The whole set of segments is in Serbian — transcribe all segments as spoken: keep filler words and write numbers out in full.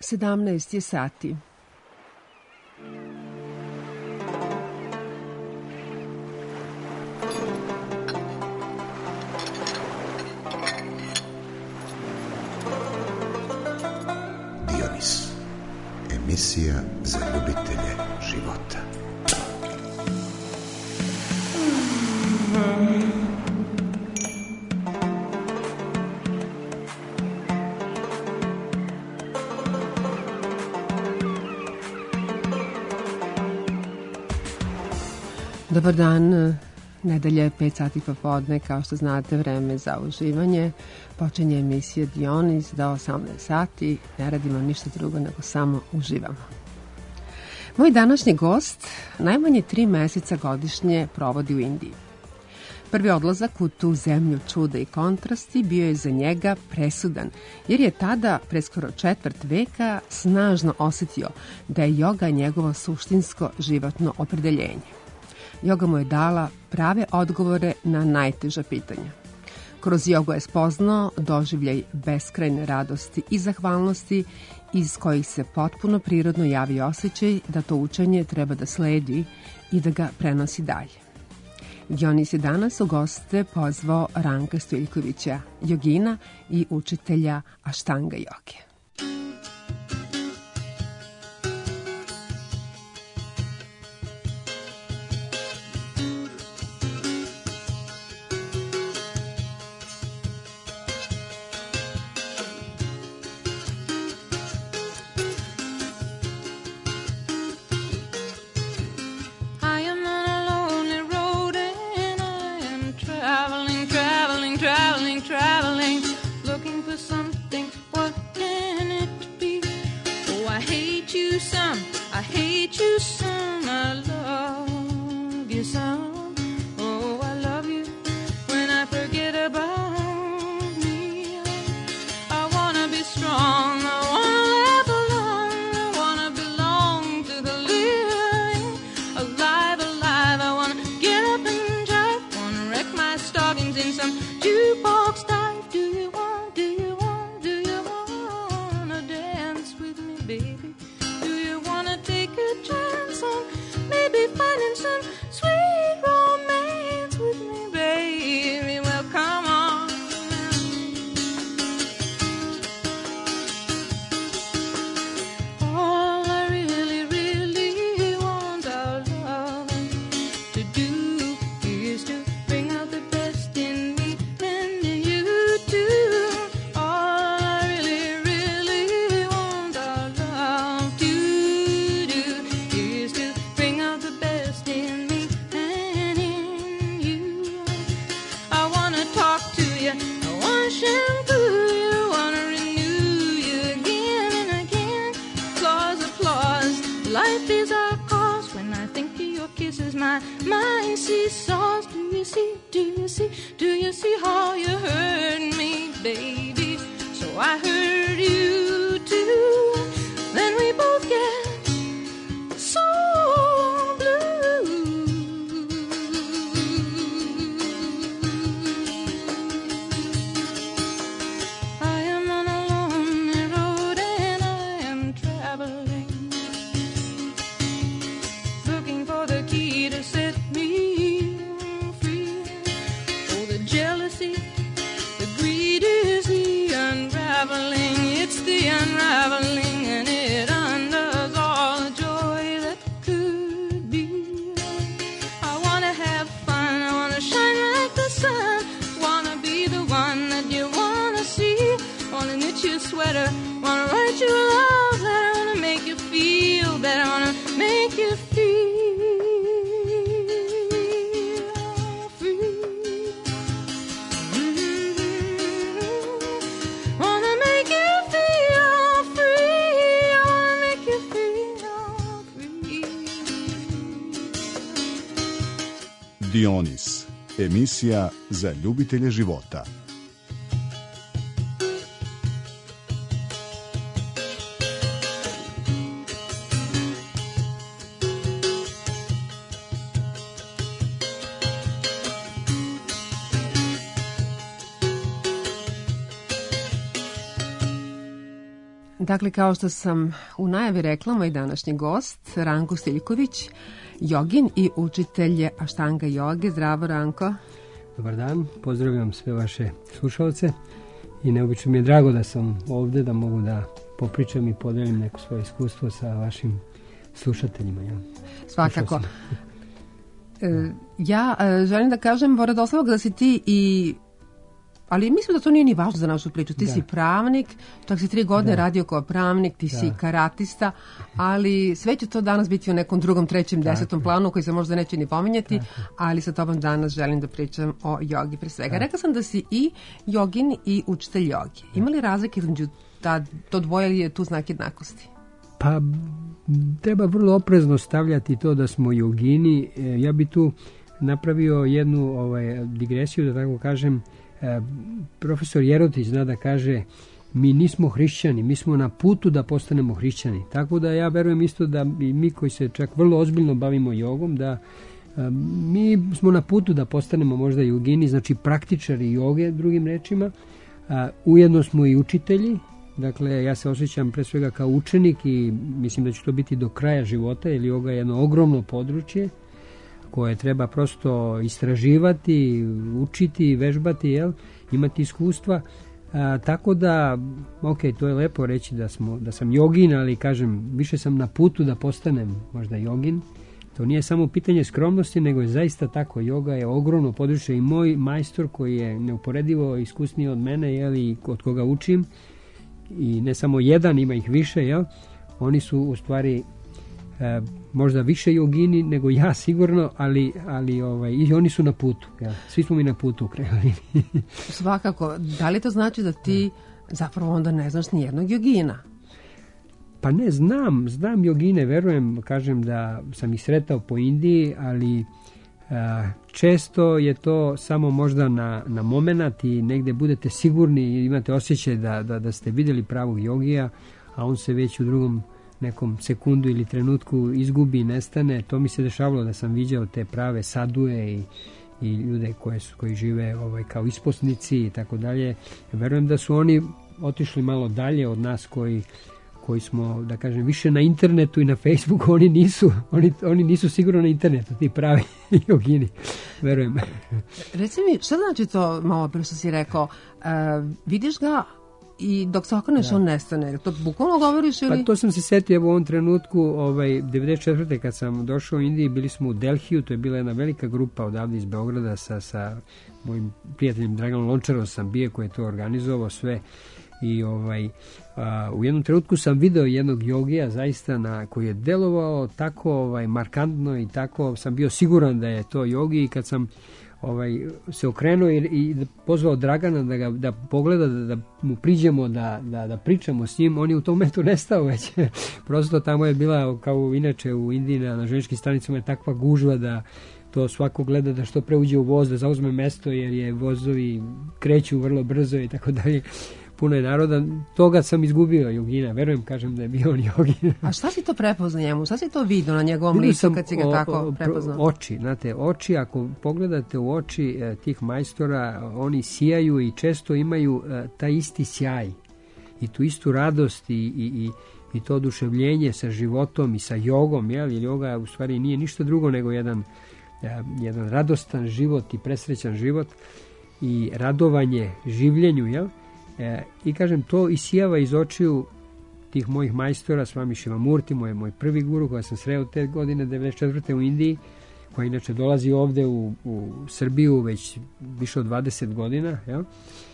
sedamnaest je sati. Dionis, emisija za ljubitelje života. Dobar dan, nedelja je pet sati popodne, kao što znate vreme za uživanje. Počinje emisija Dionis do osamnaest sati, ne radimo ništa drugo nego samo uživamo. Moj današnji gost najmanje tri meseca godišnje provodi u Indiji. Prvi odlazak u tu zemlju čuda i kontrasti bio je za njega presudan, jer je tada, pre skoro četvrt veka, snažno osetio da je joga njegovo suštinsko životno opredeljenje. Joga mu je dala prave odgovore na najteža pitanja. Kroz jogu je spoznao doživljaj beskrajne radosti i zahvalnosti, iz kojih se potpuno prirodno javi osjećaj da to učenje treba da sledi i da ga prenosi dalje. Dionis je danas u goste pozvao Ranka Stojiljkovića, jogina i učitelja Aštanga joge. Dionis, emisija za ljubitelje života. Dakle, kao što sam u najavi rekla, moj današnji gost, Ranko Stiljković, jogin i učitelj Aštanga joge. Zdravo, Ranko. Dobar dan, pozdravljam sve vaše slušalce i neobično mi je drago da sam ovde, da mogu da popričam i podelim neko svoje iskustvo sa vašim slušateljima. Ja. Svakako. E, ja e, želim da kažem, pored ostalog, da si ti i... Ali mislim da to nije ni važno za našu priču. Ti da. si pravnik, čak si tri godine da. radio kao pravnik, ti da. si karatista, ali sve će to danas biti u nekom drugom, trećem, Tako. desetom planu koji se možda neće ni pominjati, Tako. ali sa tobom danas želim da pričam o jogi pre svega. Tako. Rekla sam da si i jogin i učitelj jogi. Ima li razlike između ta, to dvoje ili je tu znak jednakosti? Pa treba vrlo oprezno stavljati to da smo jogini. Ja bi tu napravio jednu ovaj, digresiju, da tako kažem. Profesor Jerotić zna da kaže, mi nismo hrišćani, mi smo na putu da postanemo hrišćani. Tako da ja verujem isto da i mi koji se čak vrlo ozbiljno bavimo jogom, da a, mi smo na putu da postanemo možda jogini, znači praktičari joge, drugim rečima. A, ujedno smo i učitelji, dakle ja se osjećam pre svega kao učenik i mislim da će to biti do kraja života, jer joga je jedno ogromno područje koje treba prosto istraživati, učiti, vežbati, jel? Imati iskustva. A, tako da, ok, to je lepo reći da, smo, da sam jogin, ali kažem, više sam na putu da postanem možda jogin. To nije samo pitanje skromnosti, nego je zaista tako. Joga je ogromno područje i moj majstor koji je neuporedivo iskusniji od mene, jel, i od koga učim, i ne samo jedan, ima ih više, jel? Oni su u stvari... E, možda više jogini nego ja sigurno, ali, ali ovaj, i oni su na putu. Ja. Svi smo mi na putu u krajini. Svakako. Da li to znači da ti zapravo onda ne znaš ni jednog jogina? Pa ne, znam. Znam jogine, verujem, kažem da sam ih sretao po Indiji, ali a, često je to samo možda na, na moment i negde budete sigurni i imate osjećaj da, da, da ste vidjeli pravog jogija, a on se već u drugom nekom sekundu ili trenutku izgubi, nestane. To mi se dešavalo da sam viđao te prave saduje i, i ljude koje su, koji žive ovaj, kao isposnici i tako dalje. Verujem da su oni otišli malo dalje od nas koji, koji smo, da kažem, više na internetu i na Facebooku. Oni nisu, oni, oni nisu sigurno na internetu, ti pravi jogini. Verujem. Reci mi, šta znači to, malo pre što si rekao, uh, vidiš ga i dok se okreneš on nestane, to bukvalno govoriš ili? Pa to sam se setio u ovom trenutku, ovaj, devedeset četvrte kad sam došao u Indiji, bili smo u Delhiju, to je bila jedna velika grupa odavde iz Beograda sa, sa mojim prijateljem Draganom Lončarom sam bio koji je to organizovao sve i ovaj, a, u jednom trenutku sam video jednog jogija zaista na, koji je delovao tako ovaj, markantno i tako sam bio siguran da je to jogi i kad sam ovaj, se okrenuo i, i pozvao Dragana da ga da pogleda, da, da mu priđemo, da, da, da pričamo s njim, on je u tom momentu nestao već. Prosto tamo je bila, kao inače u Indiji na, na željezničkim stanicama je takva gužva da to svako gleda da što pre uđe u voz, da zauzme mesto jer je vozovi kreću vrlo brzo i tako dalje. Puno je naroda, toga sam izgubio jogina, verujem, kažem da je bio on jogin. A šta si to prepoznao njemu? Šta si to vidio na njegovom licu kad si ga o, tako prepoznao? Oči, znate, oči, ako pogledate u oči e, tih majstora, oni sijaju i često imaju e, taj isti sjaj i tu istu radost i, i, i, i to oduševljenje sa životom i sa jogom, jel? Jer joga u stvari nije ništa drugo nego jedan, e, jedan radostan život i presrećan život i radovanje življenju, jel? E, i kažem, to isijava iz očiju tih mojih majstora, Swami Shivamurti, moj, moj prvi guru koja sam sreo te godine devedeset četvrte u Indiji, koja inače dolazi ovde u, u Srbiju već više od dvadeset godina, jel?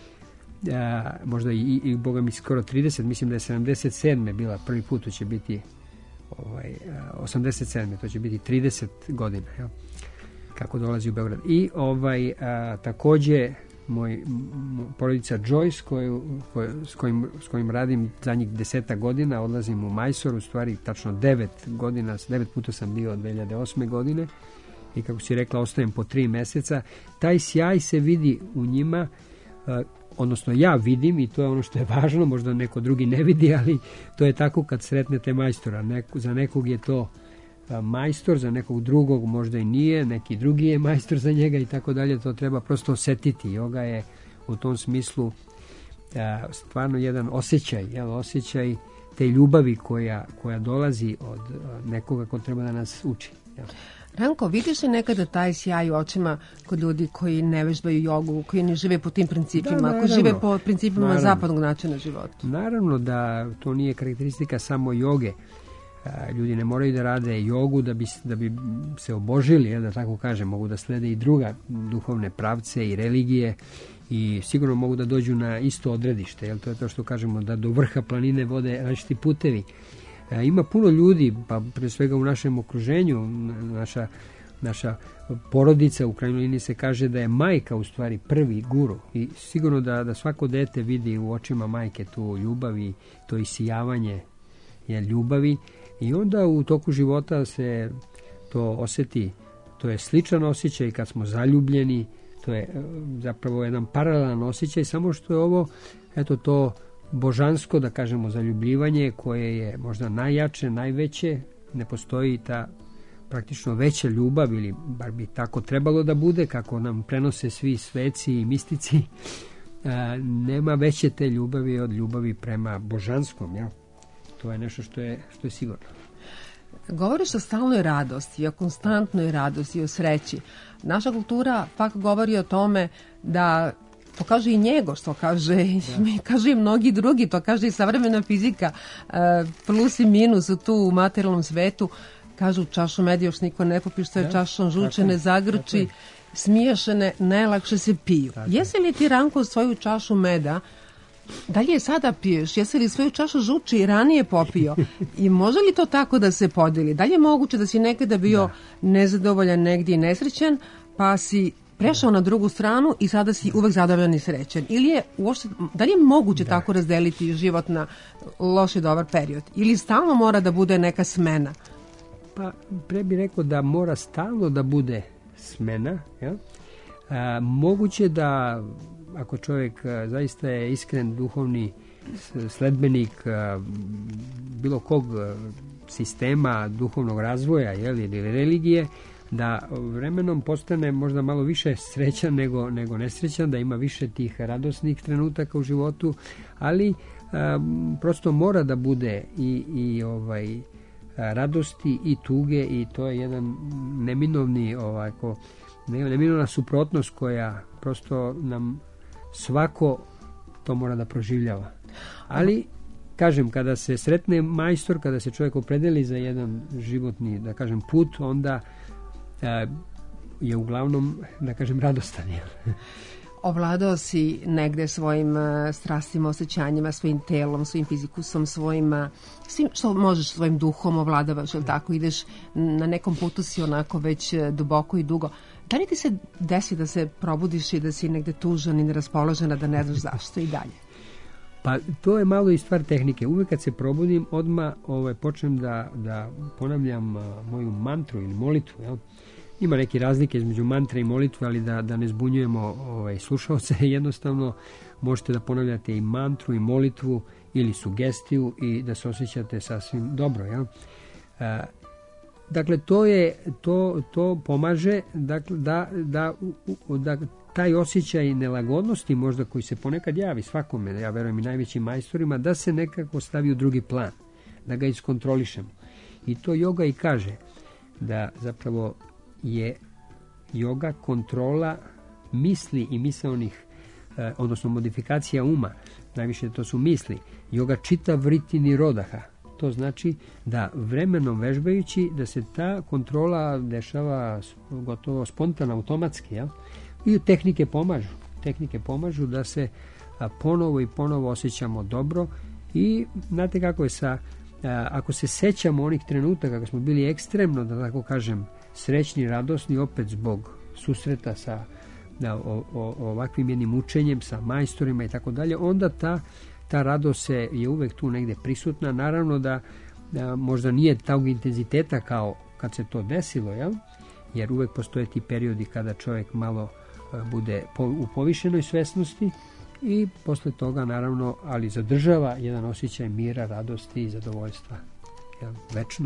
E, možda i, i boga mi skoro trideset, mislim da je sedamdeset sedme bila prvi put, to će biti ovaj, osamdeset sedme, to će biti trideset godina, jel? Kako dolazi u Beograd. I ovaj, a, takođe moj porodica Joyce koju, koju, s, kojim, s kojim radim zadnjih deseta godina, odlazim u Majsor, u stvari tačno devet godina, devet puta sam bio od dve hiljade osme godine i kako si rekla, ostajem po tri meseca. Taj sjaj se vidi u njima, uh, odnosno ja vidim i to je ono što je važno, možda neko drugi ne vidi, ali to je tako kad sretnete majstora. Neko, za nekog je to majstor, za nekog drugog možda i nije, neki drugi je majstor za njega i tako dalje, to treba prosto osetiti. Joga je u tom smislu a, stvarno jedan osjećaj, jel, osjećaj te ljubavi koja, koja dolazi od nekoga ko treba da nas uči. Ja. Ranko, vidiš li nekada taj sjaj u očima kod ljudi koji ne vežbaju jogu, koji ne žive po tim principima, da, naravno, koji žive po principima naravno, zapadnog načina života? Naravno da to nije karakteristika samo joge. Ljudi ne moraju da rade jogu da bi, da bi se obožili, da tako kažem, mogu da slede i druga duhovne pravce i religije i sigurno mogu da dođu na isto odredište, jel? To je to što kažemo da do vrha planine vode različiti putevi. Ima puno ljudi, pa pre svega u našem okruženju, naša, naša porodica u krajnjoj liniji se kaže da je majka u stvari prvi guru i sigurno da, da svako dete vidi u očima majke tu ljubav i to isijavanje je ljubavi i onda u toku života se to osjeti, to je sličan osjećaj kad smo zaljubljeni, to je zapravo jedan paralelan osjećaj, samo što je ovo, eto to božansko, da kažemo, zaljubljivanje koje je možda najjače, najveće, ne postoji ta praktično veća ljubav ili bar bi tako trebalo da bude, kako nam prenose svi sveci i mistici, a, nema veće te ljubavi od ljubavi prema božanskom, ja? To je nešto što je, što je sigurno. Govoriš o stalnoj radosti, o konstantnoj radosti, o sreći. Naša kultura pak govori o tome da, to kaže i Njegoš, to kaže, da. kaže i mnogi drugi, to kaže i savremena fizika, plus i minus tu u materijalnom svetu, kažu čašu meda još niko ne popi, što je da. čašom žuče ne zagrči, smiješane najlakše se piju. Tako. Jesi li ti, Ranko, svoju čašu meda da li je sada piješ? Jesi li svoju čašu žuče i ranije popio? I može li to tako da se podeli? Da li je moguće da si nekada bio da. nezadovoljan negdje i nesrećan, pa si prešao na drugu stranu i sada si uvek zadovoljan i srećan? Ili je uopšte, da li je moguće da. tako razdeliti život na loš i dobar period? Ili stalno mora da bude neka smena? Pa pre bih rekao da mora stalno da bude smena. Ja? A, moguće da ako čovjek zaista je iskren duhovni sledbenik bilo kog sistema duhovnog razvoja, jel, ili religije, da vremenom postane možda malo više srećan nego, nego nesrećan, da ima više tih radosnih trenutaka u životu, ali a, prosto mora da bude i, i ovaj, radosti i tuge i to je jedan neminovni ovako, neminovna suprotnost koja prosto nam svako to mora da proživljava. Ali, kažem, kada se sretne majstor, kada se čovjek opredeli za jedan životni, da kažem, put, onda e, je uglavnom, da kažem, radostan. Ovladao si negde svojim uh, strastima, osjećanjima, svojim telom, svojim fizikusom, svojim, uh, svim što možeš, svojim duhom ovladavaš, ili tako, ideš na nekom putu si onako već uh, duboko i dugo. Da li ti se desi da se probudiš i da si negde tužan i neraspoložena, da ne znaš zašto i dalje? Pa to je malo i stvar tehnike. Uvijek kad se probudim, odmah ovaj, počnem da, da ponavljam uh, moju mantru ili molitvu, jel? Ima neke razlike između mantre i molitve, ali da, da ne zbunjujemo ovaj, slušalce, jednostavno možete da ponavljate i mantru i molitvu ili sugestiju i da se osjećate sasvim dobro. Ja? E, dakle, to, je, to, to pomaže dakle, da, da, da taj osjećaj nelagodnosti možda koji se ponekad javi svakome, ja verujem i najvećim majstorima, da se nekako stavi u drugi plan, da ga iskontrolišemo. I to joga i kaže da zapravo je joga kontrola misli i misaonih, eh, odnosno modifikacija uma, najviše to su misli. Joga čita vriti nirodaha. To znači da vremenom vežbajući da se ta kontrola dešava gotovo spontano, automatski. Ja? I tehnike pomažu. Tehnike pomažu da se a, ponovo i ponovo osjećamo dobro i znate kako je sa, a, ako se sećamo onih trenutaka kako smo bili ekstremno, da tako kažem, srećni, radosni, opet zbog susreta sa da, o, o, ovakvim jednim učenjem, sa majstorima i tako dalje, onda ta, ta radost se je uvek tu negde prisutna. Naravno da, da možda nije tog intenziteta kao kad se to desilo, jel? Jer uvek postoje ti periodi kada čovjek malo bude po, u povišenoj svesnosti i posle toga naravno, ali zadržava jedan osjećaj mira, radosti i zadovoljstva. Jel? Večno.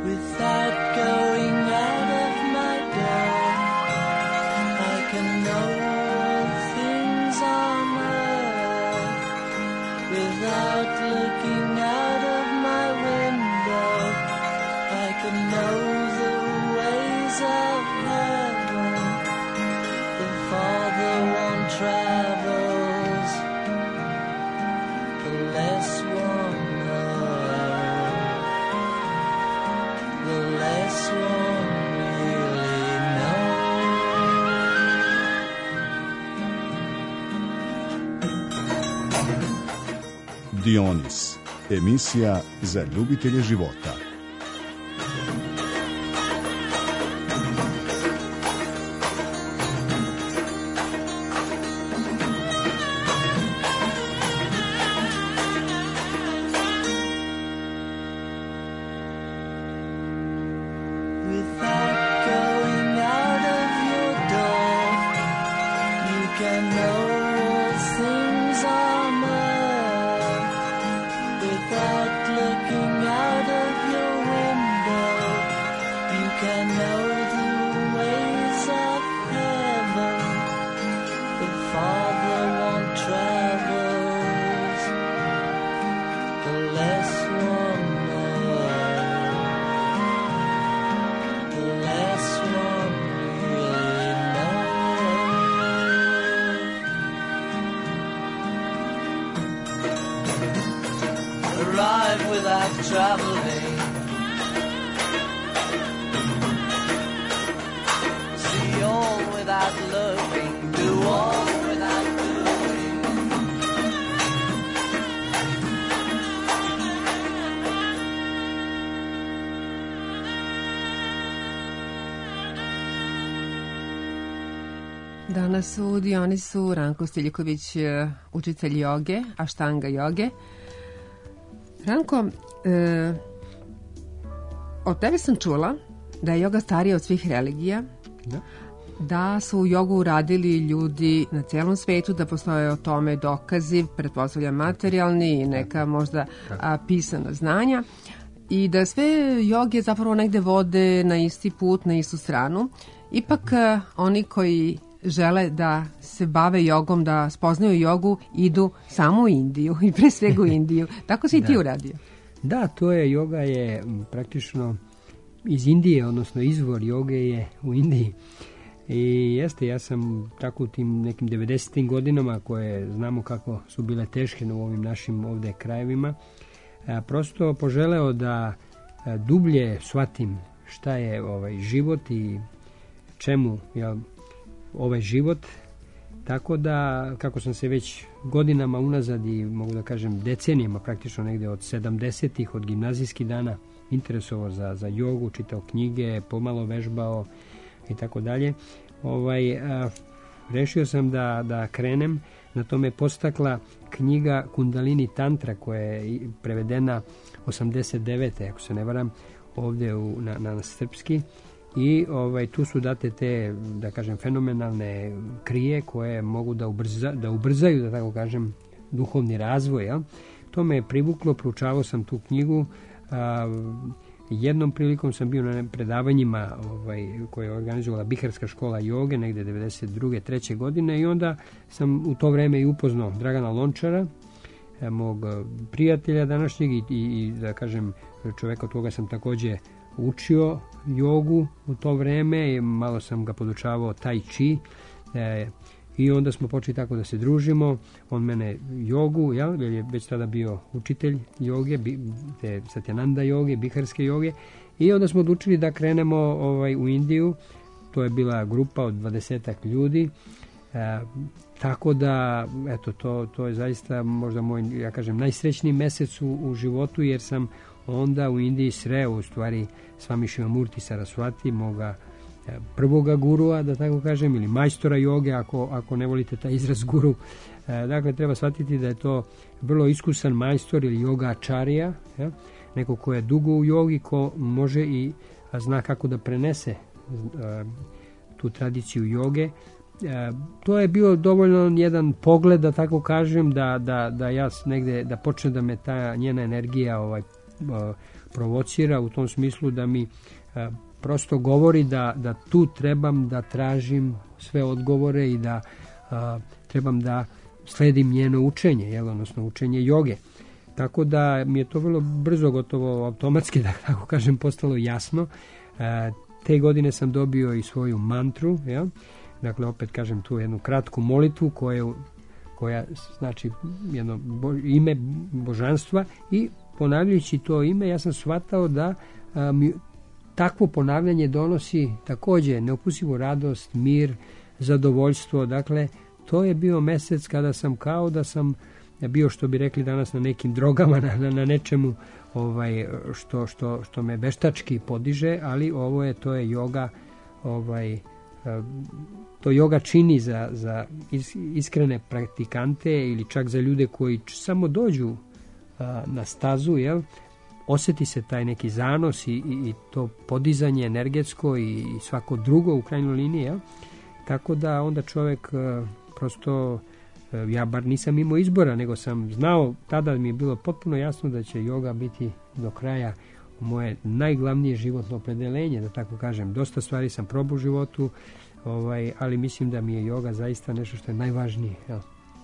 Without going out of my door, I can know all things on earth. Without looking out of my window, I can know the ways of heaven. The farther one travels, the less one knows, the less one really knows. Dionis, emisija za ljubitelje života. Without going out of your door, you can know all things on earth. Without looking out of your window, you can know the ways of heaven. The farther one travels, the less one knows, the less one really knows. Arrive without traveling, see all without looking, do all without doing. Danas u Dionisu Ranko Stiljković, učitelj joge, aštanga joge. Ranko, e, od tebe sam čula da je joga starija od svih religija, Da. da su u jogu uradili ljudi na celom svetu, da postoje o tome dokazi, pretpostavljam materijalni i neka možda a, pisana znanja, i da sve joge zapravo negde vode na isti put, na istu stranu. Ipak a, oni koji žele da se bave jogom, da spoznaju jogu, idu samo u Indiju i pre svega u Indiju. Tako si i ti Da. uradio. Da, to je, joga je m, praktično iz Indije, odnosno izvor joge je u Indiji. I jeste, ja sam tako u tim nekim devedesetim godinama, koje znamo kako su bile teške u ovim našim ovde krajevima, a, prosto poželeo da a, dublje shvatim šta je ovaj život i čemu je ovaj život. Tako da, kako sam se već godinama unazad i mogu da kažem decenijama, praktično negde od sedamdesetih, od gimnazijskih dana, interesovao za, za jogu, čitao knjige, pomalo vežbao i tako dalje, ovaj, a, rešio sam da, da krenem. Na tome postakla knjiga Kundalini Tantra, koja je prevedena osamdeset devete, ako se ne varam, ovde u, na, na srpski. I ovaj, tu su date te, da kažem, fenomenalne krije koje mogu da, ubrza, da ubrzaju, da tako kažem, duhovni razvoj. Ja? To me je privuklo, proučavao sam tu knjigu. A, jednom prilikom sam bio na predavanjima ovaj, koje je organizovala Biharska škola joge, negde devedeset druge treće godine, i onda sam u to vreme i upoznao Dragana Lončara, mog prijatelja današnjeg i, i, i da kažem, čoveka od koga sam takođe učio jogu u to vreme i malo sam ga podučavao tai chi, e, i onda smo počeli tako da se družimo. On mene jogu, jel, jer je već tada bio učitelj joge, bi, te Satyananda joge, biharske joge, i onda smo odlučili da krenemo ovaj, u Indiju. To je bila grupa od dvadesetak ljudi, e, tako da, eto, to, to je zaista možda moj, ja kažem, najsrećniji mesec u, u životu, jer sam onda u Indiji sreo u stvari Swami Shivamurti Saraswati, moga prvoga gurua, da tako kažem, ili majstora joge, ako, ako ne volite taj izraz guru. E, dakle, treba shvatiti da je to vrlo iskusan majstor ili joga ačarija, ja? Neko ko je dugo u jogi, ko može i zna kako da prenese e, tu tradiciju joge. E, to je bio dovoljno jedan pogled, da tako kažem, da, da, da ja negde, da počne da me ta njena energija ovaj, provocira u tom smislu da mi a, prosto govori da, da tu trebam da tražim sve odgovore i da a, trebam da sledim njeno učenje, jel, odnosno učenje joge. Tako da mi je to vrlo brzo, gotovo automatski, da tako kažem, postalo jasno. A, te godine sam dobio i svoju mantru, jel? Dakle, opet kažem tu jednu kratku molitvu koja, koja znači jedno bo, ime božanstva, i ponavljajući to ime ja sam shvatao da a, mi takvo ponavljanje donosi također neopusivu radost, mir, zadovoljstvo. Dakle, to je bio mesec kada sam kao da sam bio, što bi rekli danas, na nekim drogama, na, na, na nečemu ovaj, što, što, što me veštački podiže, ali ovo je, to je joga, ovaj, to joga čini za, za iskrene praktikante ili čak za ljude koji samo dođu a, na stazu, jel? Osjeti se taj neki zanos i, i, i to podizanje energetsko i, i svako drugo u krajnjoj liniji, jel? Tako da onda čovjek a, prosto, a, ja bar nisam imao izbora, nego sam znao, tada mi je bilo potpuno jasno da će joga biti do kraja moje najglavnije životno opredeljenje, da tako kažem. Dosta stvari sam probao u životu, ovaj, ali mislim da mi je joga zaista nešto što je najvažnije. Jel?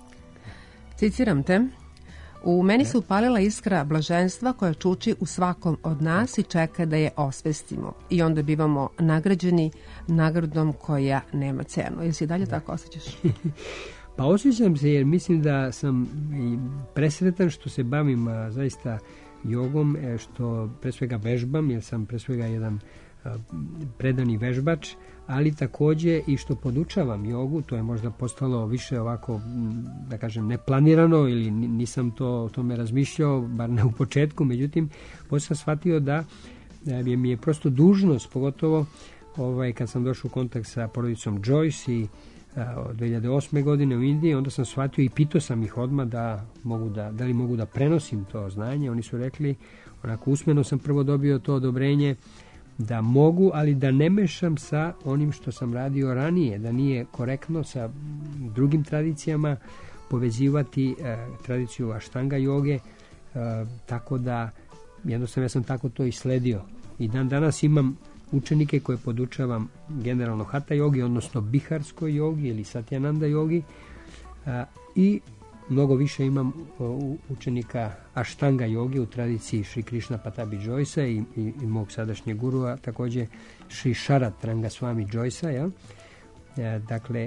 Citiram te: u meni se upalila iskra blaženstva koja čuči u svakom od nas i čeka da je osvestimo. I onda bivamo nagrađeni nagradom koja nema cenu. Jesi dalje da. tako osjećaš? Pa osjećam se, jer mislim da sam presretan što se bavim a, zaista jogom, što pre svega vežbam, jer sam pre svega jedan a, predani vežbač, ali također i što podučavam jogu. To je možda postalo više ovako, da kažem, neplanirano, ili nisam to o tome razmišljao, bar ne u početku, međutim, poslije sam shvatio da je mi je prosto dužnost, pogotovo ovaj, kad sam došao u kontakt sa porodicom Joyce i od dvije hiljade osme godine u Indiji, onda sam shvatio i pitao sam ih odmah da, mogu da, da li mogu da prenosim to znanje. Oni su rekli, onako usmeno sam prvo dobio to odobrenje da mogu, ali da ne mešam sa onim što sam radio ranije, da nije korektno sa drugim tradicijama povezivati eh, tradiciju Ashtanga joge, eh, tako da jednostavno ja sam tako to i sledio. I dan danas imam učenike koje podučavam generalno Hatha jogi, odnosno biharskoj jogi ili Satyananda jogi, a, i mnogo više imam o, učenika Ashtanga jogi u tradiciji Šri Krishna Patabi Joysa i, i, i mog sadašnjeg gurua, također Šri Sharat Rangaswami Joysa, ja? E, dakle,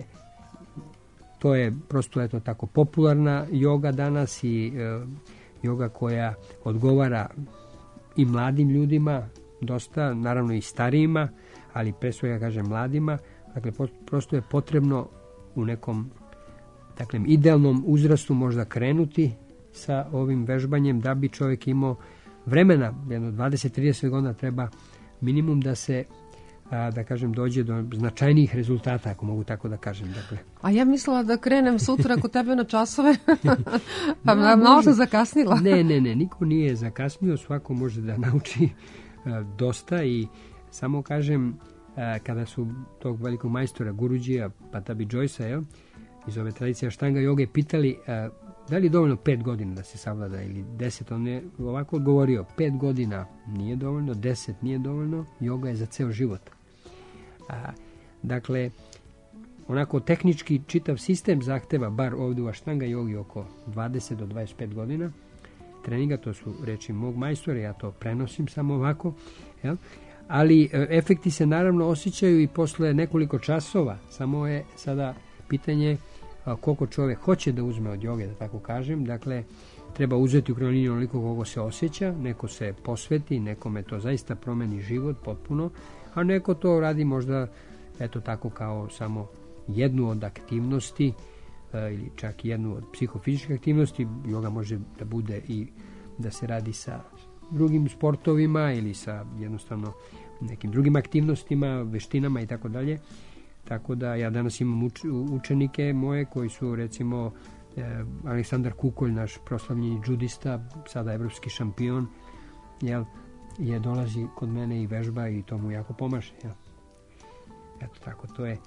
to je prosto eto tako popularna joga danas i e, joga koja odgovara i mladim ljudima, dosta, naravno i starijima, ali pre svega kažem mladima. Dakle, prosto je potrebno u nekom, dakle, idealnom uzrastu možda krenuti sa ovim vežbanjem da bi čovjek imao vremena, jedno dvadeset do trideset godina treba minimum da se, a, da kažem, dođe do značajnijih rezultata, ako mogu tako da kažem. Dakle. A ja mislila da krenem sutra kod tebe na časove, pa no, malo sam zakasnila. Ne, ne, ne, niko nije zakasnio, svako može da nauči dosta i samo kažem, kada su tog velikog majstora Guruđija Patabi Joysa, jel, iz ove tradicije Ashtanga joge pitali da li je dovoljno pet godina da se savlada ili deset, on je ovako odgovorio: pet godina nije dovoljno, deset nije dovoljno, joga je za ceo život. A, dakle, onako tehnički čitav sistem zahteva, bar ovdje u Ashtanga jogi, oko dvadeset do dvadeset pet godina treninga, to su reči mog majstora, ja to prenosim samo ovako, jel? Ali efekti se naravno osjećaju i posle nekoliko časova, samo je sada pitanje koliko čovjek hoće da uzme od joge, da tako kažem. Dakle, treba uzeti u krajnjoj liniji onoliko koliko se osjeća, neko se posveti, nekome to zaista promeni život potpuno, a neko to radi možda eto tako kao samo jednu od aktivnosti ili čak jednu od psihofizičkih aktivnosti. Joga može da bude i da se radi sa drugim sportovima ili sa jednostavno nekim drugim aktivnostima, veštinama i tako dalje. Tako da ja danas imam uč, učenike moje koji su recimo eh, Aleksandar Kukolj, naš proslavljeni džudista, sada evropski šampion, jel, je dolazi kod mene i vežba i to mu jako pomaže. Jel. Eto tako, to je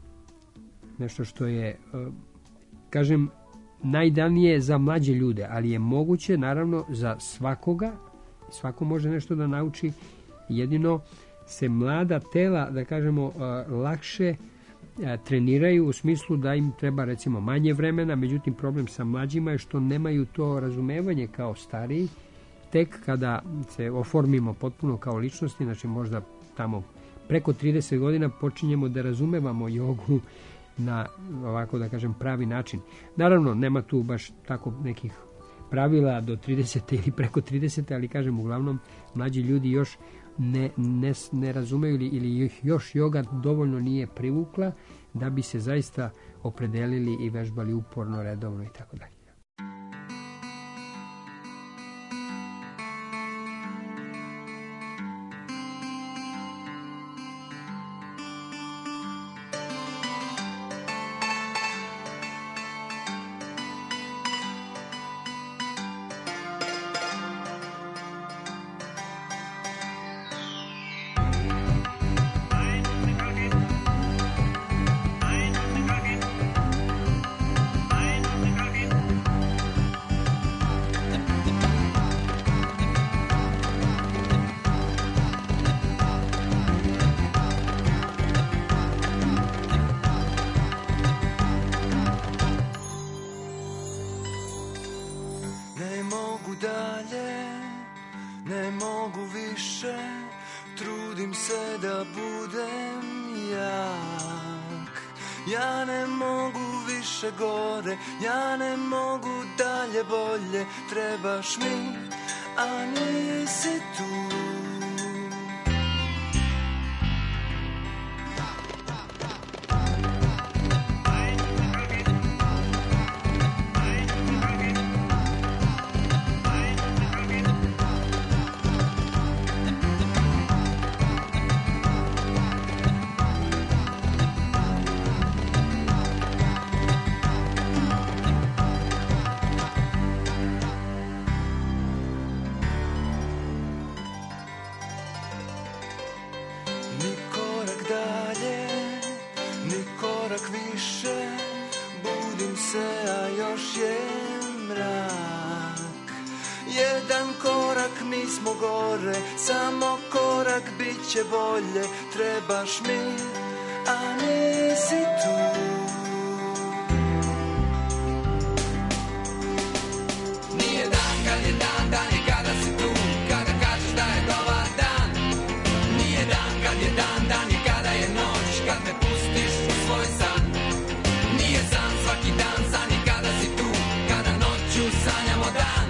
nešto što je, eh, kažem, najdanije za mlađe ljude, ali je moguće naravno za svakoga svako može nešto da nauči, jedino se mlada tela, da kažemo, lakše treniraju u smislu da im treba recimo manje vremena, međutim problem sa mlađima je što nemaju to razumevanje kao stariji. Tek kada se oformimo potpuno kao ličnosti, znači možda tamo preko trideset godina počinjemo da razumevamo jogu na ovako da kažem pravi način. Naravno nema tu baš tako nekih pravila do tridesete ili preko tridesete, ali kažem uglavnom mlađi ljudi još ne, ne, ne razumeju ili, ili još joga dovoljno nije privukla da bi se zaista opredelili i vežbali uporno, redovno i tako dalje. Ja ne mogu dalje bolje, trebaš mi, a nisi tu. Samo korak bit će bolje, trebaš mi, a nisi tu. Nije dan kad je dan, dan je kada si tu, kada kažeš da je dobar dan. Nije dan kad je dan, dan je kada je noć, kad me pustiš u svoj san. Nije san svaki dan, san je kada si tu, kada noću sanjamo dan.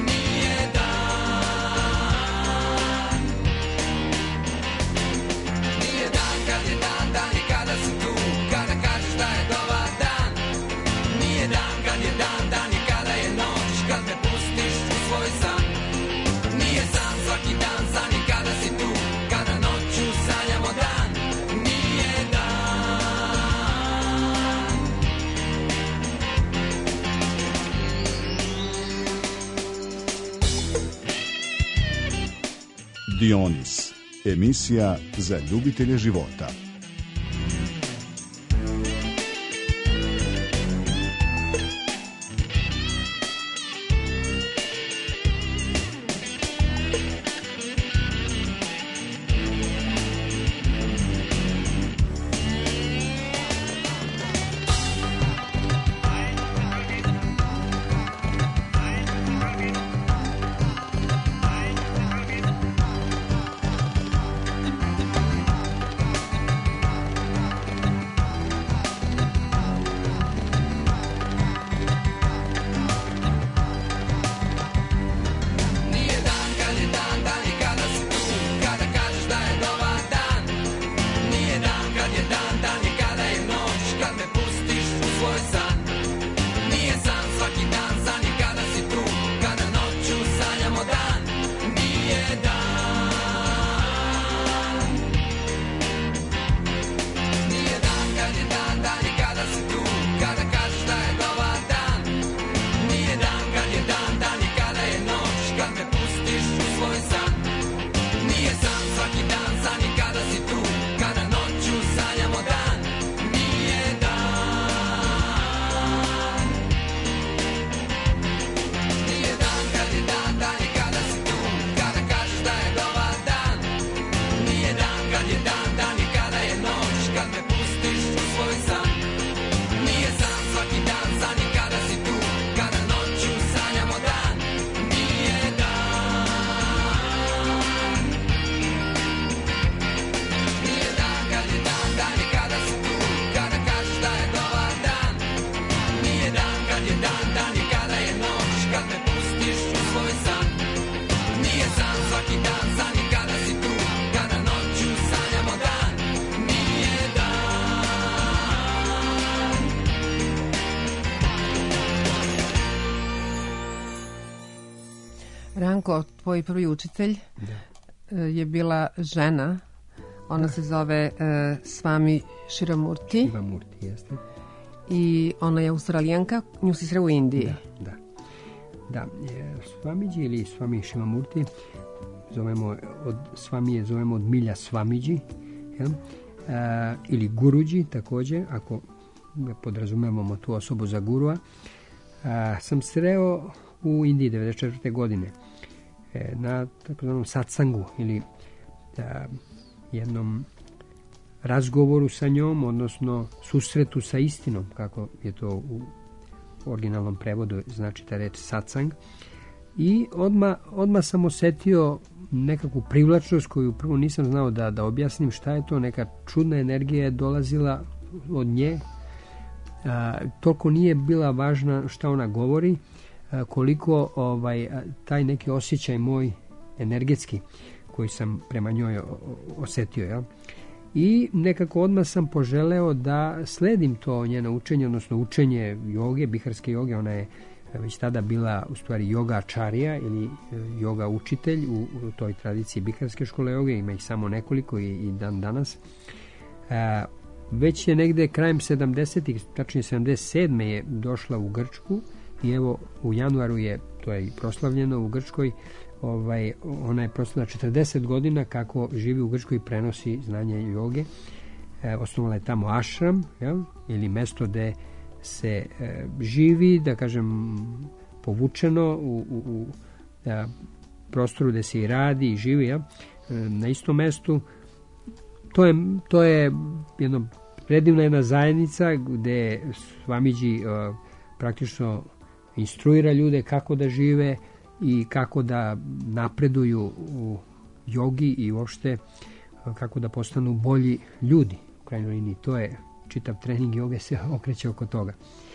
Dionis, emisija za ljubitelje života. Ranko, tvoj prvi učitelj da. je bila žena. Ona da. se zove uh, Swami Shiramurti. Shiramurti, jeste. I ona je Australijanka, nju si sreo u Indiji. Da, da. Da, Swamiji ili Swami Shiramurti, zovemo od Swamije zovemo od milja Swamiji, jel? E, ili Guruji također, ako podrazumevamo tu osobu za gurua. A, sam sreo u Indiji devedeset četvrte godine e, na takozvanom satsangu ili a, jednom razgovoru sa njom, odnosno susretu sa istinom, kako je to u originalnom prevodu znači ta reč satsang. I odmah, odmah sam osjetio nekakvu privlačnost koju prvo nisam znao da, da objasnim šta je to, neka čudna energija je dolazila od nje. A, toliko nije bila važna šta ona govori, a, koliko ovaj, a, taj neki osjećaj moj energetski koji sam prema njoj osjetio. Ja? I nekako odmah sam poželeo da sledim to njeno učenje, odnosno učenje joge, biharske joge. Ona je već tada bila u stvari yoga ačarija ili yoga učitelj u, u toj tradiciji biharske škole joge, ima ih samo nekoliko i, i dan danas. A, već je negde krajem sedamdesetih, tačnije sedamdeset sedme je došla u Grčku i evo u januaru je, to je i proslavljeno u Grčkoj, ovaj, ona je proslavila četrdeset godina kako živi u Grčkoj i prenosi znanje joge. E, osnovala je tamo ashram, jel? Ili mesto gde se e, živi, da kažem, povučeno u, u, u a, prostoru gde se i radi i živi, ja? E, na istom mestu. To je, to je jedno predivna jedna zajednica gde Swamiji a, praktično instruira ljude kako da žive i kako da napreduju u jogi i uopšte kako da postanu bolji ljudi. U krajnjoj liniji to je čitav trening joge se okreće oko toga.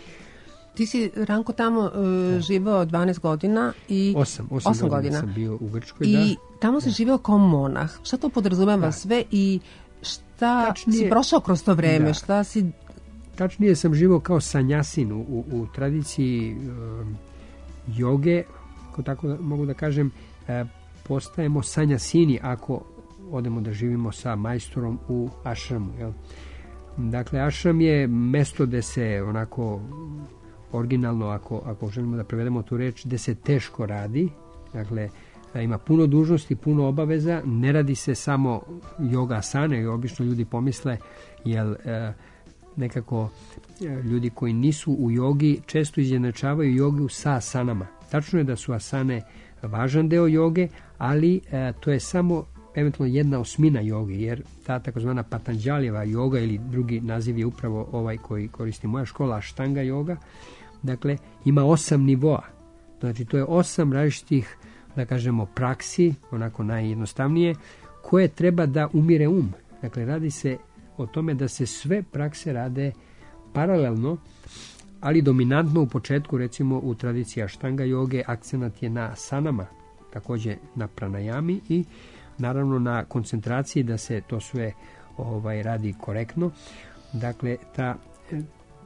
Ti si, Ranko, tamo uh, živeo dvanaest godina i osam, osam, osam godina sam bio u Grčkoj. I da. tamo si da. živeo kao monah. Šta to podrazumeva da. sve i šta tačnije, si prošao kroz to vreme? Da. Šta si... Tačnije sam živeo kao sanjasin u, u, u tradiciji um, joge, ako tako mogu da kažem, e, postajemo sanjasini ako odemo da živimo sa majstorom u ashramu. Jel? Dakle, ashram je mesto gde se onako originalno, ako, ako želimo da prevedemo tu reč, gde se teško radi. Dakle, ima puno dužnosti, puno obaveza, ne radi se samo yoga asane, i obično ljudi pomisle, jer e, nekako e, ljudi koji nisu u jogi često izjednačavaju jogu sa asanama. Tačno je da su asane važan deo joge, ali e, to je samo eventualno jedna osmina joge, jer ta takozvana Patanđalijeva joga ili drugi naziv je upravo ovaj koji koristi moja škola, Ashtanga joga. Dakle, ima osam nivoa. Znači, to je osam različitih, da kažemo, praksi, onako najjednostavnije, koje treba da umire um. Dakle, radi se o tome da se sve prakse rade paralelno, ali dominantno u početku, recimo u tradiciji Ashtanga joge, akcenat je na asanama, također na pranajami i naravno na koncentraciji da se to sve ovaj, radi korektno. Dakle, ta, e,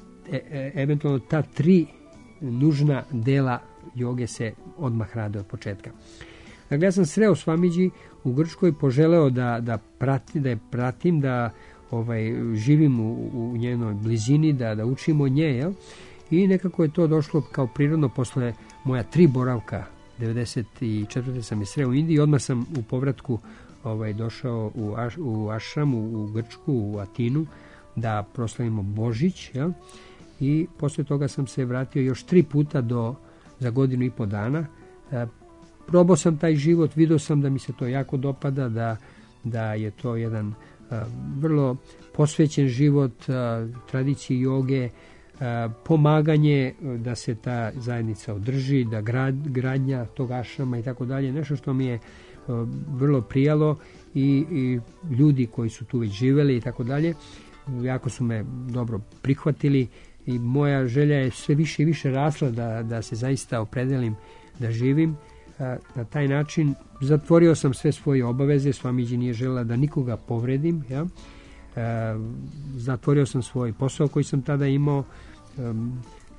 e, eventualno ta tri nužna dela joge se odmah rade od početka. Dakle, ja sam sreo Swamiji u Grčkoj, poželeo da, da, prati, da je pratim, da ovaj, živim u, u njenoj blizini, da, da učim od nje, jel? I nekako je to došlo kao prirodno posle moja tri boravka. devedeset četvrte sam je sreo u Indiji i odmah sam u povratku ovaj, došao u, aš, u Ashram, u, u Grčku, u Atinu, da proslavimo Božić, jel? I posle toga sam se vratio još tri puta do, za godinu i po dana. E, probao sam taj život, vidio sam da mi se to jako dopada, da, da je to jedan a, vrlo posvećen život a, tradiciji joge, a, pomaganje da se ta zajednica održi, da grad, gradnja tog ašrama i tako dalje, nešto što mi je a, vrlo prijalo i, i ljudi koji su tu već živeli i tako dalje, jako su me dobro prihvatili i moja želja je sve više i više rasla da, da se zaista opredelim da živim. Na taj način zatvorio sam sve svoje obaveze, Swamiji nije želela da nikoga povredim. Ja? E, zatvorio sam svoj posao koji sam tada imao. E,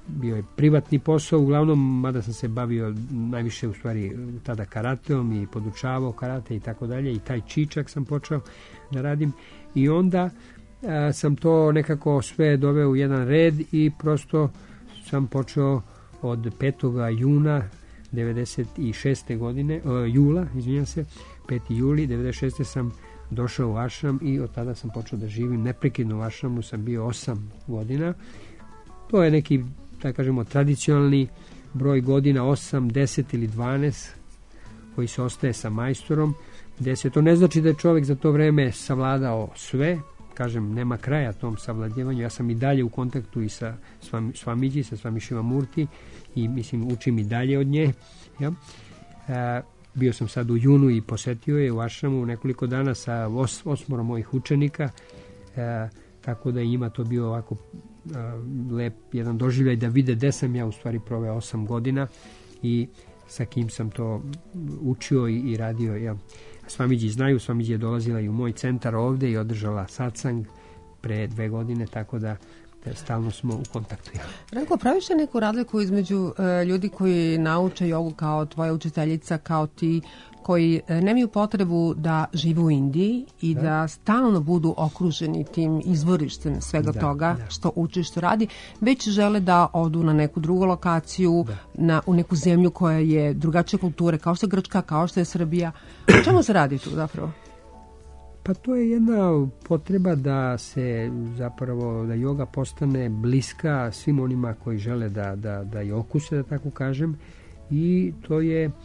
bio je privatni posao, uglavnom, mada sam se bavio najviše u stvari tada karateom i podučavao karate i tako dalje, i taj čičak sam počeo da radim, i onda a, sam to nekako sve doveo u jedan red i prosto sam počeo od petog juna devedeset šeste godine, o, jula, izvinjam se, peti juli devedeset šeste sam došao u Ašram i od tada sam počeo da živim neprekidno u Ašramu, sam bio osam godina. To je neki, da kažemo, tradicionalni broj godina, osam, deset ili dvanaest, koji se ostaje sa majstorom. deset. To ne znači da je čovjek za to vreme savladao sve, kažem, nema kraja tom savladjevanju. Ja sam i dalje u kontaktu i sa Swamiji, sa Swami Shivamurti, i mislim učim i dalje od nje. Ja. E, bio sam sad u junu i posetio je u Ašramu nekoliko dana sa os, osmoro mojih učenika, e, tako da ima to bio ovako e, lep jedan doživljaj da vide gde sam ja u stvari proveo osam godina i sa kim sam to učio i, i radio. Ja. Swamiji znaju, Swamiji je dolazila i u moj centar ovde i održala satsang pre dve godine, tako da stalno smo u kontaktu. Ranko, praviš li neku razliku između e, ljudi koji nauče jogu kao tvoja učiteljica, kao ti, koji e, nemaju potrebu da žive u Indiji i da, da stalno budu okruženi tim izvorištem svega da, toga da. što uče, što radi, već žele da odu na neku drugu lokaciju, da. na, u neku zemlju koja je drugačije kulture, kao što je Grčka, kao što je Srbija. O čemu se radi tu zapravo? Pa to je jedna potreba da se zapravo, da joga postane bliska svim onima koji žele da, da, da je okuse, da tako kažem, i to je e,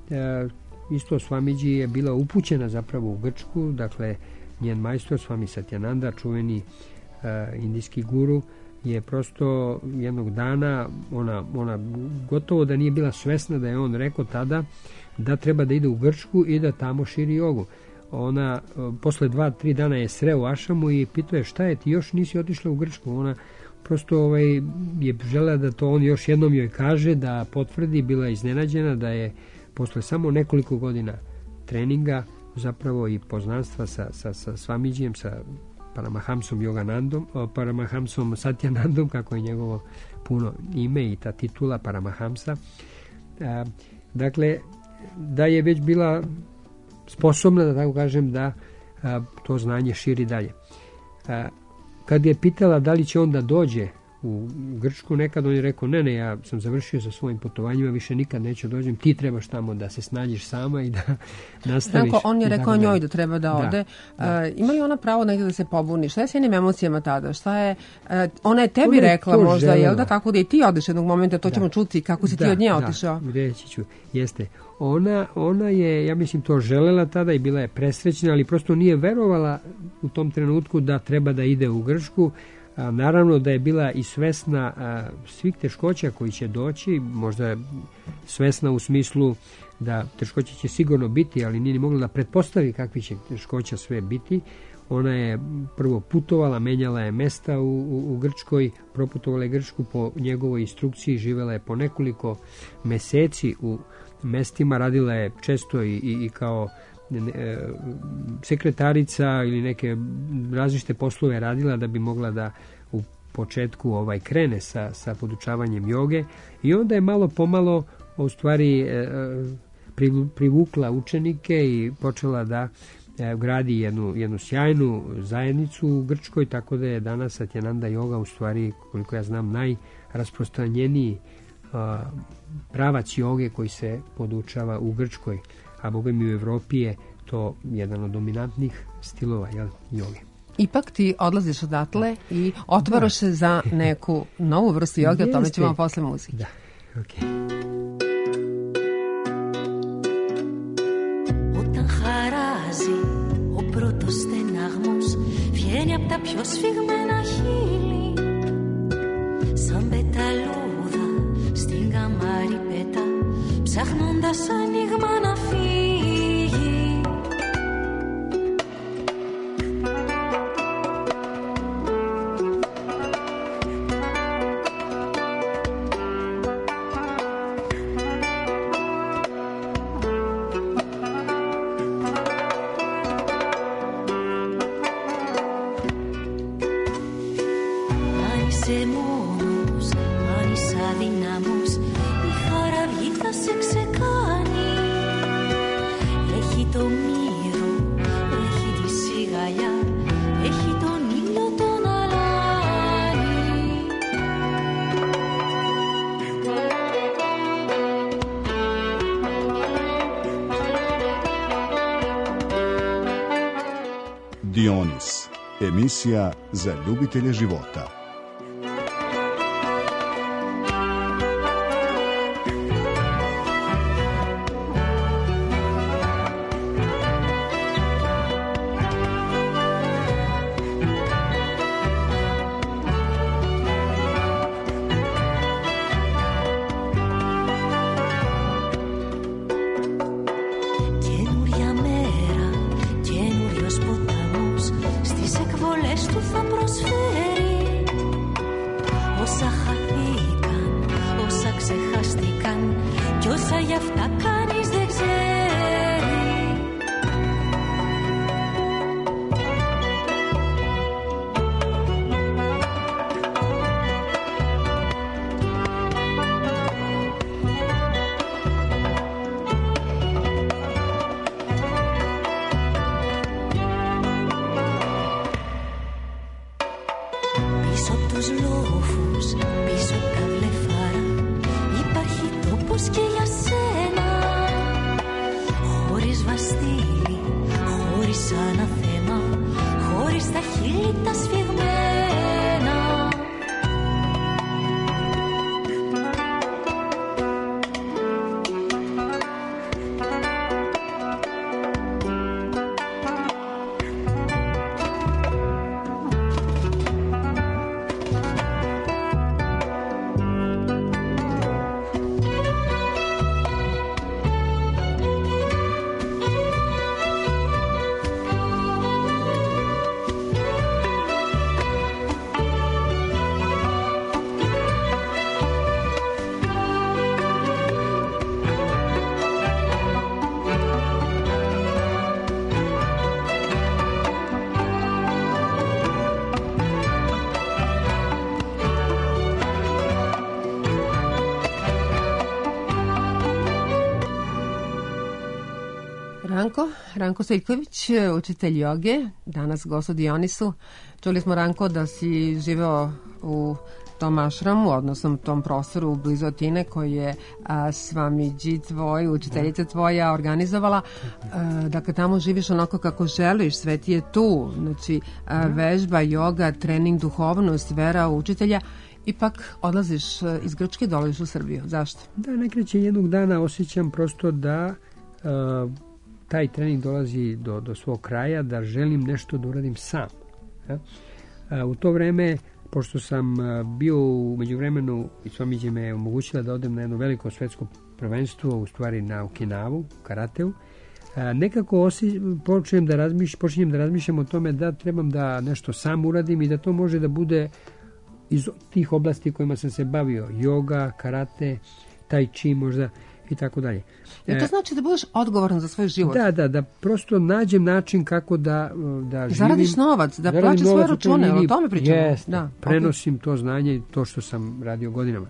isto Swamiji je bila upućena zapravo u Grčku, dakle njen majstor Swami Satyananda, čuveni e, indijski guru, je prosto jednog dana, ona, ona gotovo da nije bila svesna da je on rekao tada da treba da ide u Grčku i da tamo širi jogu. Ona posle dva, tri dana je sreo u Ašramu i pitao je šta je ti, još nisi otišla u Grčku. Ona prosto ovaj, je želela da to on još jednom joj kaže, da potvrdi, bila iznenađena da je posle samo nekoliko godina treninga zapravo i poznanstva sa, sa, sa Swamijijem, sa Paramahamsom Yoganandom, Paramahamsom Satyanandom, kako je njegovo puno ime i ta titula Paramahamsa. A, dakle, da je već bila sposobna, da tako kažem, da a, to znanje širi dalje. A, kad je pitala da li će onda dođe u Grčku, nekad on je rekao, ne, ne, ja sam završio sa svojim putovanjima, više nikad neću dođem, ti trebaš tamo da se snađiš sama i da nastaviš. Tako, on je rekao njoj da treba da ode. Da, da. Uh, ima li ona pravo negdje da se pobuni? Šta je s njenim emocijama tada? Šta je, uh, ona je tebi ona je rekla možda, jel da, tako da i ti odeš jednog momenta, to da. ćemo čuti, kako si da, ti od nje otišao. Da, reći ću, jeste. Ona, ona je, ja mislim, to želela tada i bila je presrećna, ali prosto nije verovala u tom trenutku da treba da ide u Grčku. A, naravno da je bila i svesna a, svih teškoća koji će doći, možda je svesna u smislu da teškoće će sigurno biti, ali nije ni mogla da pretpostavi kakvi će teškoća sve biti. Ona je prvo putovala, menjala je mesta u, u, u Grčkoj, proputovala je Grčku po njegovoj instrukciji, živela je po nekoliko meseci u mestima, radila je često i, i, i kao e, sekretarica ili neke različite poslove radila da bi mogla da u početku ovaj krene sa, sa podučavanjem joge, i onda je malo pomalo u stvari e, privukla učenike i počela da e, gradi jednu, jednu sjajnu zajednicu u Grčkoj, tako da je danas Satyananda joga u stvari, koliko ja znam, najrasprostranjeniji a, pravac joge koji se podučava u Grčkoj, a boga mi u Evropi je to jedan od dominantnih stilova, jel, joge. Ipak ti odlaziš odatle i otvaraš se za neku novu vrstu joge, o tome ćemo posle muzike. Da, okej. Όταν χαράζει ο πρώτος στεναγμός, βγαίνει απ' τα πιο σφιγμένα χείλη, σαν πεταλούδα στην καμάρι πέτα, ψάχνοντας ανοίγμα να φύγει. Αν είσαι μόνος, αν είσαι Dionis, emisija za ljubitelje života. Ranko, Ranko Stiljković, učitelj joge, danas gost u Dionisu. Čuli smo, Ranko, da si živeo u tom ašramu, odnosno tom prostoru blizu Atine koji je a, Swamiji tvoj, učiteljica tvoja organizovala. A, dakle, tamo živiš onako kako želiš, sve ti je tu. Znači, a, vežba, joga, trening, duhovnost, vera učitelja. Ipak odlaziš iz Grčke, dolaziš u Srbiju. Zašto? Da, nekreće jednog dana osjećam prosto da a, taj trening dolazi do, do svog kraja, da želim nešto da uradim sam. Ja? A, u to vreme, pošto sam bio u međuvremenu i Swamiji me omogućila da odem na jedno veliko svetsko prvenstvo, u stvari na Okinavu, karateu, a, nekako osi, počinjem, da razmiš, počinjem da razmišljam o tome da trebam da nešto sam uradim i da to može da bude iz tih oblasti kojima sam se bavio, joga, karate, tai chi možda, i tako dalje. I to znači da budeš odgovoran za svoj život. Da, da, da prosto nađem način kako da, da živim. Zaradiš novac, da plaćaš svoje račune, o tome pričamo. Jeste, da, prenosim okay. to znanje i to što sam radio godinama.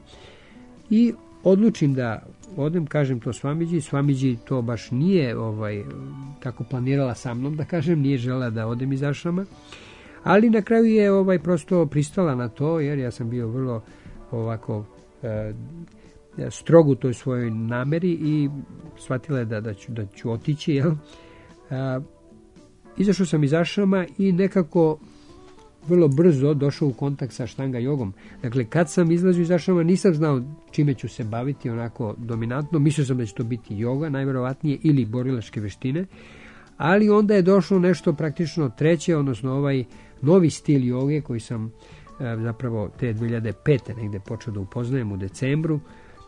I odlučim da odem, kažem to Swamiji, Swamiji to baš nije ovaj, tako planirala sa mnom, da kažem, nije žela da odem iz ašrama, ali na kraju je ovaj prosto pristala na to, jer ja sam bio vrlo ovako eh, strog u toj svojoj nameri i shvatila je da, da, ću, da ću otići. Jel? A, izašao sam iz ašrama i nekako vrlo brzo došao u kontakt sa štanga jogom. Dakle, kad sam izlazio iz ašrama nisam znao čime ću se baviti onako dominantno. Mislio sam da će to biti joga, najverovatnije, ili borilačke veštine. Ali onda je došlo nešto praktično treće, odnosno ovaj novi stil joge koji sam a, zapravo te dve hiljade pete negde počeo da upoznajem u decembru.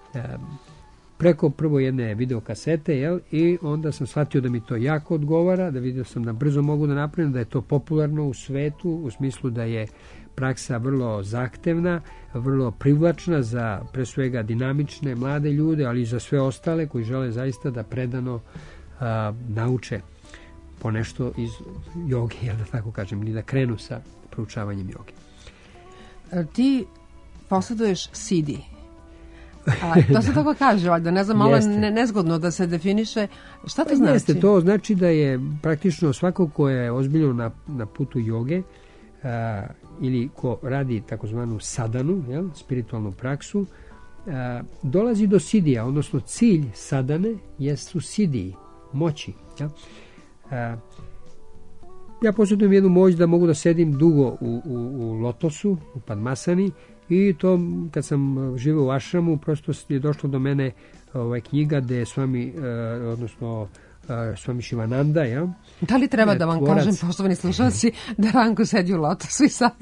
Preko prvo jedne videokasete, jel, i onda sam shvatio da mi to jako odgovara, da vidio sam da brzo mogu da napravim, da je to popularno u svetu, u smislu da je praksa vrlo zahtevna, vrlo privlačna za pre svega dinamične mlade ljude, ali i za sve ostale koji žele zaista da predano a, nauče po nešto iz joge, jel da tako kažem, ili da krenu sa proučavanjem joge. Ti posjeduješ C D. A, to se tako kaže, valjda, ne znam, malo ne, nezgodno da se definiše. Šta to znači? Jeste, to znači da je praktično svako ko je ozbiljno na, na putu joge a, ili ko radi takozvanu sadanu, jel, spiritualnu praksu, a, dolazi do sidija, odnosno cilj sadane jesu sidiji, moći. Jel? A, ja posjedujem jednu moć da mogu da sedim dugo u, u, u lotosu, u Padmasani, i to kad sam živio u Ašramu, prosto je došlo do mene ovaj, knjiga gde je Swami, eh, odnosno eh, Swami Shivananda, ja? Da li treba E, da vam tvorac. kažem, poštovani slušalci, da Ranko sedi u lotosu i sad?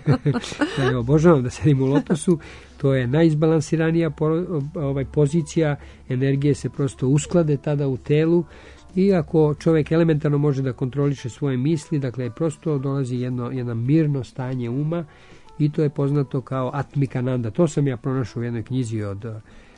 Da, ja obožavam da sedim u lotosu, to je najizbalansiranija po, ovaj, pozicija, energije se prosto usklade tada u telu, i ako čovjek elementarno može da kontroliše svoje misli, dakle prosto dolazi jedno, jedno mirno stanje uma, i to je poznato kao Atmikananda. To sam ja pronašao u jednoj knjizi od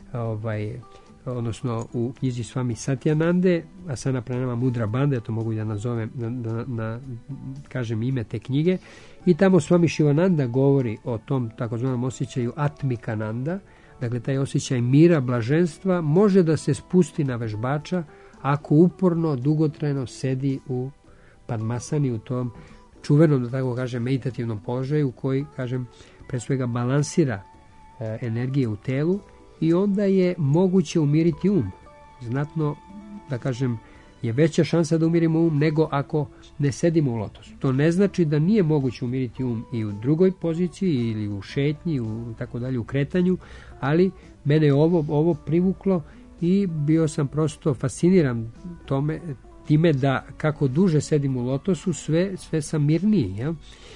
ovaj, odnosno u knjizi Swami Satyanande, Asana Pranama Mudra Banda, ja to mogu da nazovem, na, na, na, kažem ime te knjige, i tamo Swami Shivananda govori o tom takozvanom osjećaju Atmikananda, dakle taj osjećaj mira, blaženstva može da se spusti na vežbača ako uporno, dugotrajno sedi u Padmasani, u tom čuvenom, da tako kažem, meditativnom položaju koji, kažem, pre svega balansira e, energije u telu, i onda je moguće umiriti um. Znatno, da kažem, je veća šansa da umirimo um nego ako ne sedimo u lotosu. To ne znači da nije moguće umiriti um i u drugoj poziciji ili u šetnji, u tako dalje, u kretanju, ali mene je ovo, ovo privuklo i bio sam prosto fasciniran tome, time da kako duže sedim u lotosu, sve, sve sam mirniji. Ja?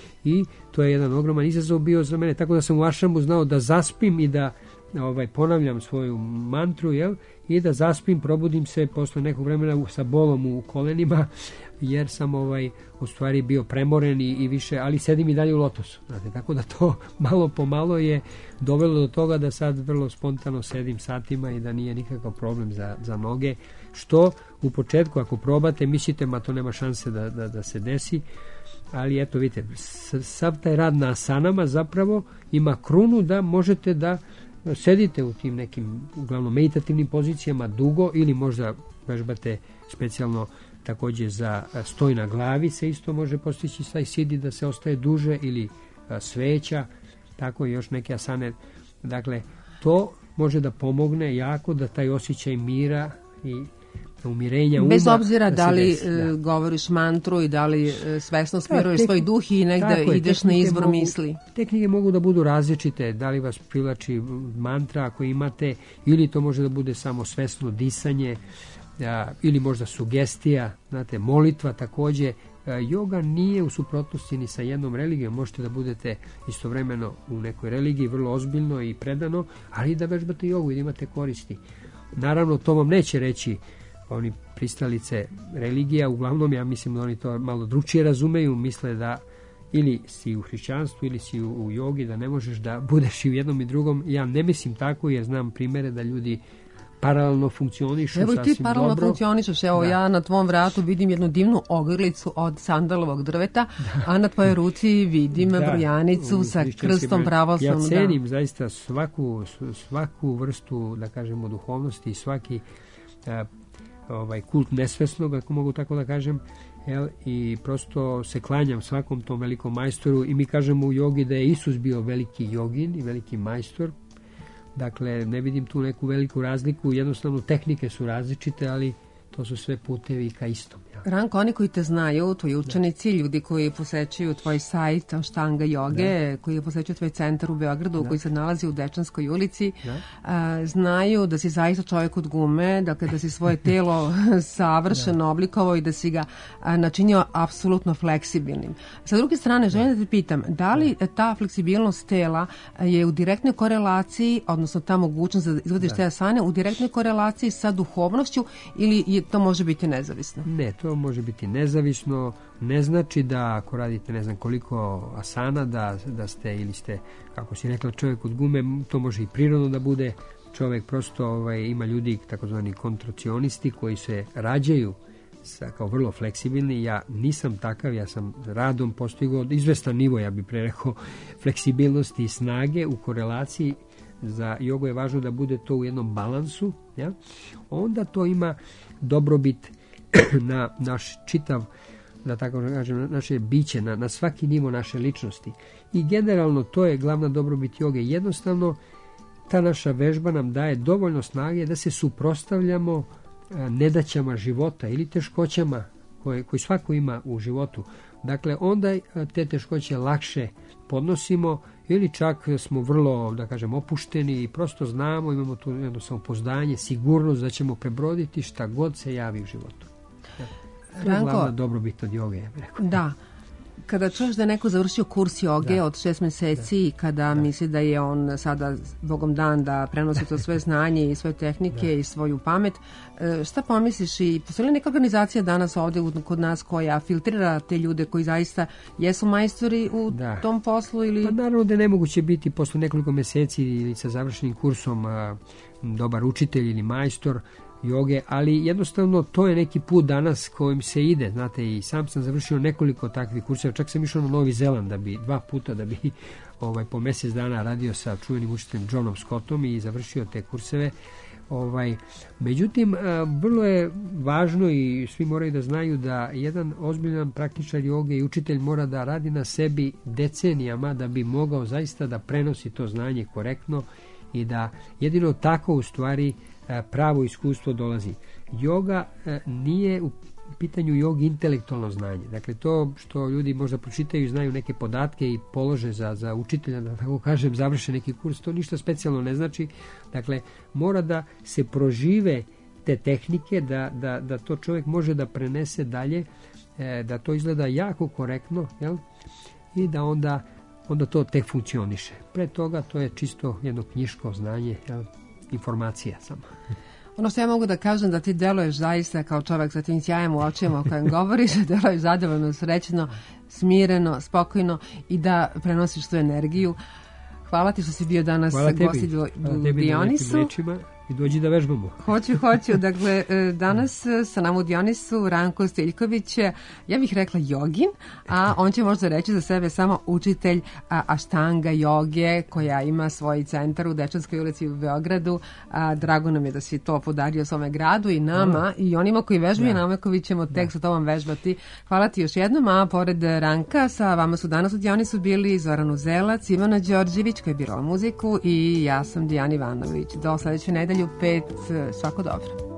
I to je jedan ogroman izazov bio za mene, tako da sam u Ašramu znao da zaspim i da ovaj, ponavljam svoju mantru, jel? I da zaspim, probudim se posle nekog vremena sa bolom u kolenima, jer sam ovaj, u stvari bio premoren i, i više, ali sedim i dalje u lotosu. Znate, tako da to malo po malo je dovelo do toga da sad vrlo spontano sedim satima i da nije nikakav problem za, za noge, što u početku ako probate mislite ma to nema šanse da, da, da se desi, ali eto vidite, sav taj rad na asanama zapravo ima krunu da možete da sedite u tim nekim uglavnom meditativnim pozicijama dugo, ili možda vežbate specijalno takođe za stoj na glavi, se isto može postići taj sidi da se ostaje duže, ili sveća, tako i još neke asane. Dakle, to može da pomogne jako da taj osjećaj mira i umirenja uma. Bez obzira da, da li desi, da. govoriš mantru i da li svesno smiruješ tek, svoj duh i negde ideš na izvor mogu, misli. Te knjige mogu da budu različite, da li vas privlači mantra ako imate, ili to može da bude samo svesno disanje, a, ili možda sugestija, znate, molitva takođe. A, yoga nije u suprotnosti ni sa jednom religijom, možete da budete istovremeno u nekoj religiji vrlo ozbiljno i predano, ali da vežbate jogu i da imate koristi. Naravno, to vam neće reći oni pristalice religija, uglavnom ja mislim da oni to malo drugčije razumeju, misle da ili si u hrišćanstvu ili si u, u jogi, da ne možeš da budeš i u jednom i drugom. Ja ne mislim tako, jer znam primere da ljudi paralelno funkcionišu. Evo i ti paralelno dobro. funkcionišeš, evo Da. ja na tvom vratu vidim jednu divnu ogrlicu od sandalovog drveta, da. A na tvojoj ruci vidim da. brojanicu U sa hrišćanski krstom broj. pravoslavnog. Ja cenim da. zaista svaku, svaku vrstu, da kažemo, duhovnosti, svaki a, ovaj kult nesvesnog, ako mogu tako da kažem, jel, i prosto se klanjam svakom tom velikom majstoru, i mi kažemo u jogi da je Isus bio veliki jogin i veliki majstor. Dakle, ne vidim tu neku veliku razliku, jednostavno tehnike su različite, ali to su sve putevi ka istom. Ja. Ranko, oni koji te znaju, tvoji učenici, da. ljudi koji posećuju tvoj sajt Ashtanga joge, da. koji posećuju tvoj centar u Beogradu, da. koji se nalazi u Dečanskoj ulici, da. a, znaju da si zaista čovjek od gume, dakle da si svoje telo savršeno da. oblikovao i da si ga a, načinio apsolutno fleksibilnim. Sa druge strane, želim da te pitam, da li da. ta fleksibilnost tela je u direktnoj korelaciji, odnosno ta mogućnost da izvodiš da. te asane, u direktnoj korelaciji sa duhovnošću, ili je, to može biti nezavisno? Ne, to može biti nezavisno, ne znači da ako radite ne znam koliko asana da, da ste ili ste, kako si rekla, čovjek od gume, to može i prirodno da bude čovjek, prosto ovaj, ima ljudi takozvani kontracionisti koji se rađaju sa, kao vrlo fleksibilni. Ja nisam takav, ja sam radom postigao izvestan nivo, ja bih pre rekao, fleksibilnosti i snage u korelaciji. Za jogu je važno da bude to u jednom balansu, ja? Onda to ima dobrobit na naš čitav, da tako kažem, na naše biće, na, na svaki nivo naše ličnosti. I generalno to je glavna dobrobit joge. Jednostavno, ta naša vežba nam daje dovoljno snage da se suprotstavljamo nedaćama života ili teškoćama koje, koje svako ima u životu. Dakle, onda te teškoće lakše podnosimo ili čak smo vrlo, da kažem, opušteni i prosto znamo, imamo tu jedno samopouzdanje, sigurnost da ćemo prebroditi šta god se javi u životu. To je glavna dobrobit od joge, ja bih rekao. Da. Kada čuješ da je neko završio kurs joge da. od šest meseci da. i kada da. misli da je on sada bogom dan da prenosi to svoje znanje i svoje tehnike da. i svoju pamet, šta pomisliš i postoji li neka organizacija danas ovde kod nas koja filtrira te ljude koji zaista jesu majstori u da. tom poslu? Ili... Pa naravno da je nemoguće biti posle nekoliko meseci ili sa završenim kursom a, dobar učitelj ili majstor joge, ali jednostavno to je neki put danas kojim se ide, znate, i sam sam završio nekoliko takvih kurseva, čak sam išao na Novi Zeland da bi, dva puta da bi ovaj, po mjesec dana radio sa čuvenim učiteljem Johnom Scottom i završio te kurseve. Ovaj, međutim, vrlo je važno i svi moraju da znaju da jedan ozbiljan praktičar joge i učitelj mora da radi na sebi decenijama da bi mogao zaista da prenosi to znanje korektno i da jedino tako u stvari pravo iskustvo dolazi. Joga nije u pitanju jogi intelektualno znanje. Dakle, to što ljudi možda pročitaju, znaju neke podatke i polože za, za učitelja, da tako kažem, završe neki kurs, to ništa specijalno ne znači. Dakle, mora da se prožive te tehnike, da, da, da to čovjek može da prenese dalje, da to izgleda jako korektno, jel? I da onda, onda to tek funkcioniše. Pre toga to je čisto jedno knjiško znanje, jel? Informacija samo. Ono što ja mogu da kažem da ti deluješ zaista kao čovjek sa tim sjajem u očima o kojem govoriš, da deluješ zadovoljno, srećno, smireno, spokojno i da prenosiš tu energiju. Hvala ti što si bio danas gost u Dionisu. I dođi da vežbamo. Hoću, hoću. Dakle, danas sa nama u Dionisu Ranko Stiljković, ja bih rekla jogin, a on će možda reći za sebe samo učitelj aštanga joge koja ima svoj centar u Dečanskoj ulici u Beogradu. A, drago nam je da si to podario svome gradu i nama Hvala. i onima koji vežbaju, nama koji ćemo tek da. sa tobom vežbati. Hvala ti još jednom, a pored Ranka sa vama su danas u Dionisu bili Zoran Uzelac, Ivana Đorđević koja je birala muziku i ja sam Dijana Ivanović. Do sledeće nedelje u pet, svako dobro.